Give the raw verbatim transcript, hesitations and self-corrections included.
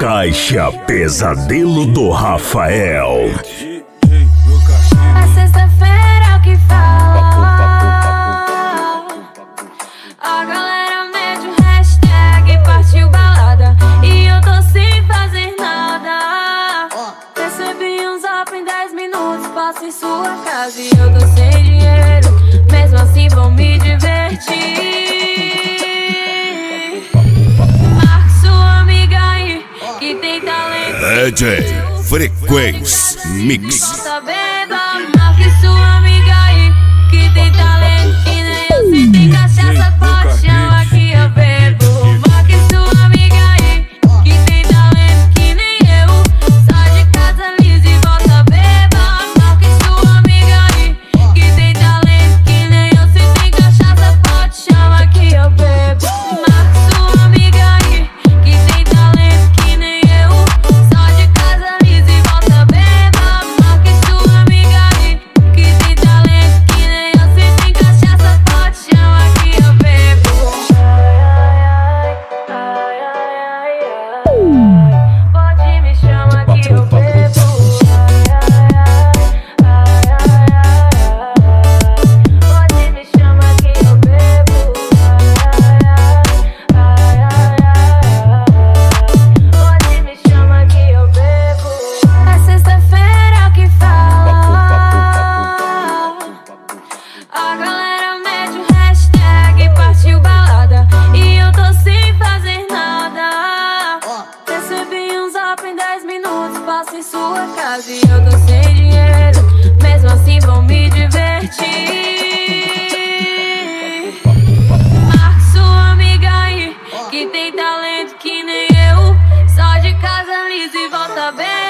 Caixa Pesadelo do Rafael. A sexta-feira é o que fala. A galera mete o hashtag partiu balada e eu tô sem fazer nada. Recebi um zap em dez minutos, passo em sua casa e eu tô sem dinheiro. Mesmo assim vou me divertir. Marque sua amiga aí que tem talento. D J Frequência Mix. Volta, beba, marque sua amiga aí que tem talento que nem eu. Se tem cachaça, pode chamar que eu bebo. Marque sua amiga aí que tem talento que nem eu. Sai de casa lisa e volta, beba. Marque sua amiga aí que tem talento que nem eu. Se tem cachaça, pode chamar que eu bebo. Marque sua amiga aí que tem talento que nem eu. Sai de casa lisa e volta, beba. Marque sua amiga aí que tem talento que nem eu. Se tem cachaça, pode chamar que eu bebo. Ai, ai, ai, ai, ai. Pode me chamar que eu bebo. Ai, ai, ai, ai, ai. Pode me chamar que eu bebo. Ai, ai, ai, ai. Pode me chamar que eu bebo. A sexta-feira é o que fala. A galera mete o hashtag partiu balada e eu tô sem fazer nada. Recebi um zap em dez minutos, passo em sua casa e eu tô sem dinheiro. Mesmo assim vou me divertir. Marque sua amiga aí que tem talento que nem eu. Sai de casa lisa e volta bem.